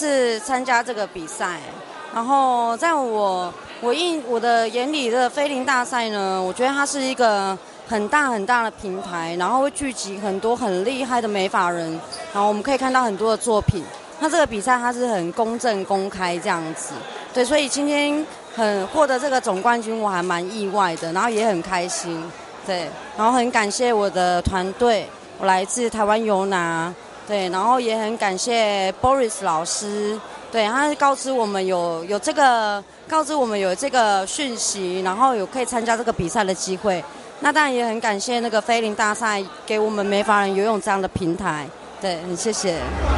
次参加这个比赛，然后在我的眼里的菲林大赛呢，我觉得它是一个很大很大的平台，然后会聚集很多很厉害的美发人，然后我们可以看到很多的作品。那这个比赛它是很公正公开这样子，对，所以今天获得这个总冠军，我还蛮意外的，然后也很开心，对，然后很感谢我的团队，我来自台湾尤拿，对，然后也很感谢 Boris 老师，对，他告知我们有这个讯息，然后可以参加这个比赛的机会。那当然也很感谢那个菲林大赛给我们美发人游泳这样的平台，对，很谢谢。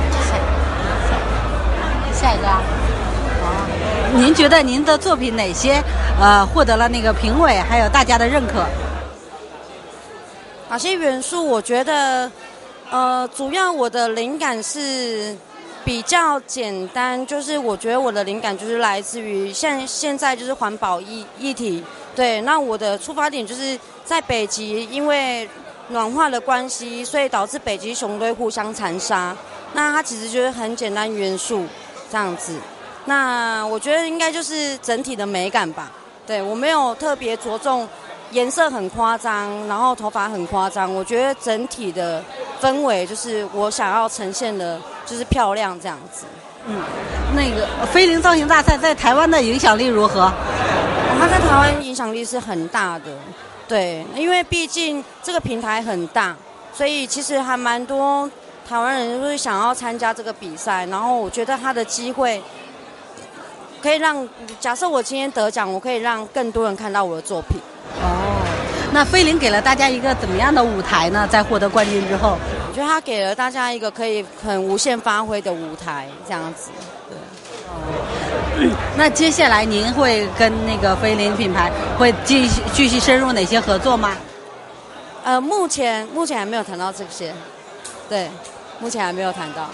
下一个啊，您觉得您的作品哪些获得了那个评委还有大家的认可？ 哪些元素？我觉得主要我的灵感是比较简单，就是我觉得我的灵感就是来自于现在就是环保议题，对，那我的出发点就是在北极，因为暖化的关系，所以导致北极熊都会互相残杀。那它其实就是很简单元素这样子。那我觉得应该就是整体的美感吧。对，我没有特别着重颜色很夸张，然后头发很夸张。我觉得整体的氛围就是我想要呈现的，就是漂亮这样子。 那个菲林造型大赛在台湾的影响力如何？ 它在台湾影响力是很大的。对，因为毕竟这个平台很大，所以其实还蛮多台湾人就是想要参加这个比赛。然后我觉得他的机会可以让，假设我今天得奖，我可以让更多人看到我的作品。 那菲林给了大家一个怎么样的舞台呢？在获得冠军之后， 我觉得他给了大家一个可以很无限发挥的舞台，这样子。对。 那接下来您会跟那个菲林品牌会继续深入哪些合作吗？ 目前还没有谈到这些，对，目前还没有谈到。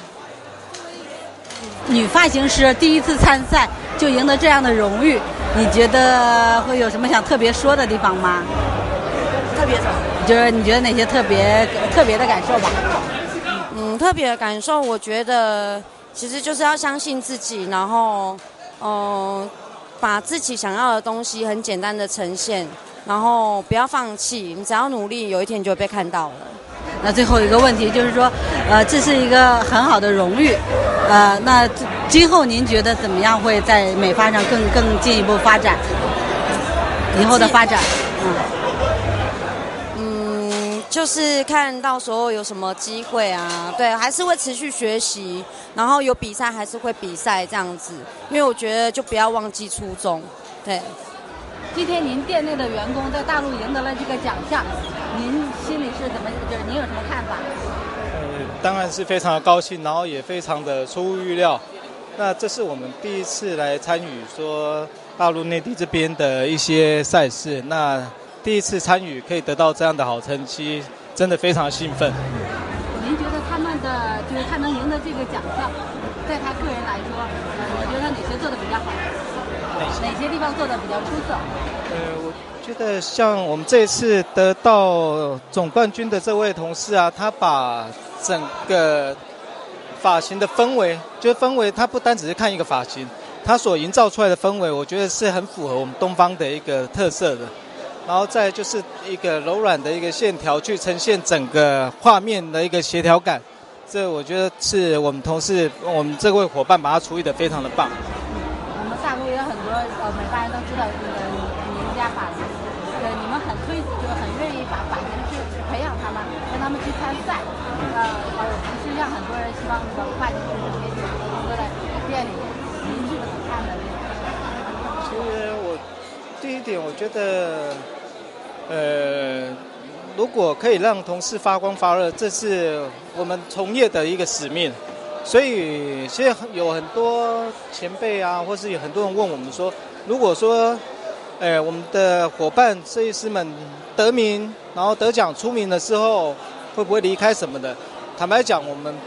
女发型师第一次参赛就赢得这样的荣誉，你觉得会有什么想特别说的地方吗？ 特别什么？ 就是你觉得哪些特别的感受吧？ 特别的感受，我觉得其实就是要相信自己，然后把自己想要的东西很简单的呈现，然后不要放弃，你只要努力，有一天你就会被看到了。 那最后一个问题就是说，这是一个很好的荣誉，那今后您觉得怎么样会在美发上更进一步发展？以后的发展， 就是看到时候有什么机会啊，对，还是会持续学习，然后有比赛还是会比赛这样子，因为我觉得就不要忘记初衷，对。 今天您店内的员工在大陆赢得了这个奖项，您心里是怎么？就是您有什么看法？ 当然是非常的高兴，然后也非常的出乎预料。那这是我们第一次来参与说大陆内地这边的一些赛事，那第一次参与可以得到这样的好成绩，真的非常兴奋。 您觉得就是他能赢得这个奖项，在他个人来说，你觉得他哪些做的比较好？哪些地方做的比较出色？ 我觉得像我们这一次得到总冠军的这位同事啊，他把整个发型的氛围，他不单只是看一个发型，他所营造出来的氛围，我觉得是很符合我们东方的一个特色的。然后再就是一个柔软的一个线条，去呈现整个画面的一个协调感。这我觉得是我们同事，我们这位伙伴把它处理得非常的棒。 我们大陆也有很多美发人都知道那个您家发型，你们就是很愿意把发型师培养他们，让他们去参赛。实际上很多人希望那个发型师直接去工作在店里，您是怎么看的？ 其实第一点，我觉得，如果可以让同事发光发热，这是我们从业的一个使命。所以现在有很多前辈啊，或是有很多人问我们说，如果说，我们的伙伴设计师们得名，然后得奖出名的时候，会不会离开什么的？坦白讲，我们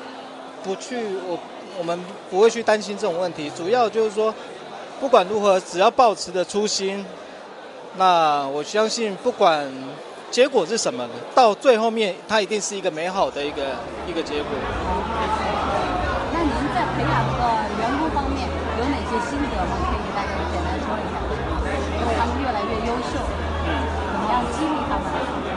不会去担心这种问题。主要就是说，不管如何，只要抱持着初心，那我相信不管结果是什么，到最后面它一定是一个美好的一个结果。 那您在培养员工吗？可以给大家简单说一下，因为他们越来越优秀，怎么样激励他们？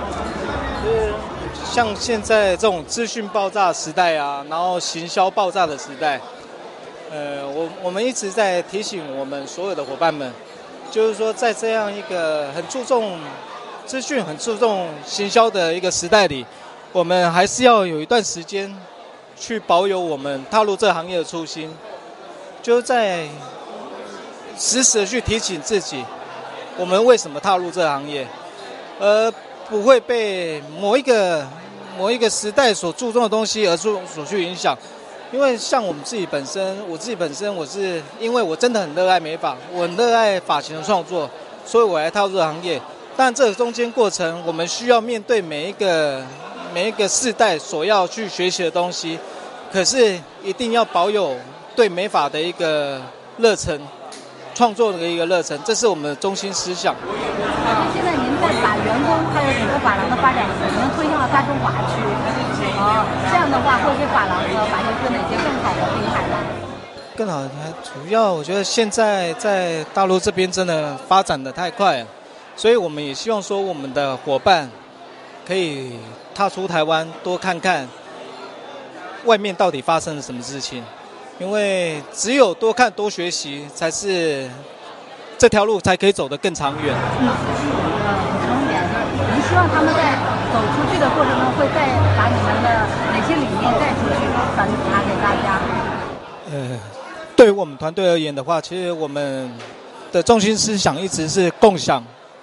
像现在这种资讯爆炸时代啊，然后行销爆炸的时代，我们一直在提醒我们所有的伙伴们，就是说在这样一个很注重资讯、很注重行销的一个时代里，我们还是要有一段时间去保有我们踏入这行业的初心，就是在时时的去提醒自己，我们为什么踏入这行业，而不会被某一个时代所注重的东西而所去影响。因为像我自己本身，我是因为我真的很热爱美发，我很热爱发型的创作，所以我来踏入这个行业。但这个中间过程，我们需要面对每一个世代所要去学习的东西，可是一定要保有对美发的一个热忱，创作的一个热忱，这是我们的中心思想。 现在您在把员工还有整个发廊的发展，可能推向了大中华区。这样的话会对发廊和发型师哪些更好的平台呢？ 更好的，主要我觉得现在在大陆这边真的发展的太快了，所以我们也希望说我们的伙伴可以踏出台湾，多看看外面到底发生了什么事情，因为只有多看多学习，才是这条路才可以走得更长远。 补充一点，就是您希望他们在走出去的过程中，会再把你们的哪些理念带出去，传达给大家？ 对于我们团队而言的话，其实我们的中心思想一直是共享、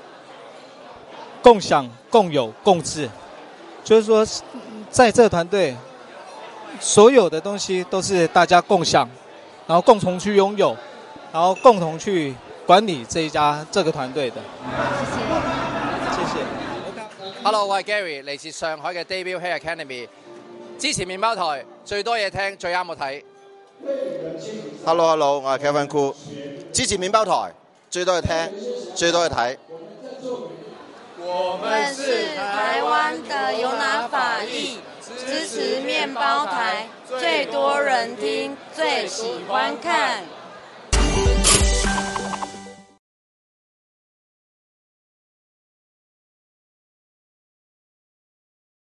共有、共治，就是说，在这个团队，所有的东西都是大家共享，然后共同去拥有，然後共同去管理這個團隊的。謝謝。 Hello， 我係 Gary， 嚟自上海嘅 Debut Hair Academy， 支持麵包台，最多嘢聽，最啱我睇。 Hello， 我係 Kevin Koo， 支持麵包台，最多嘢聽，最多嘢睇。 我們是台灣的有拿法藝，支持麵包台，最多人聽，最喜歡看。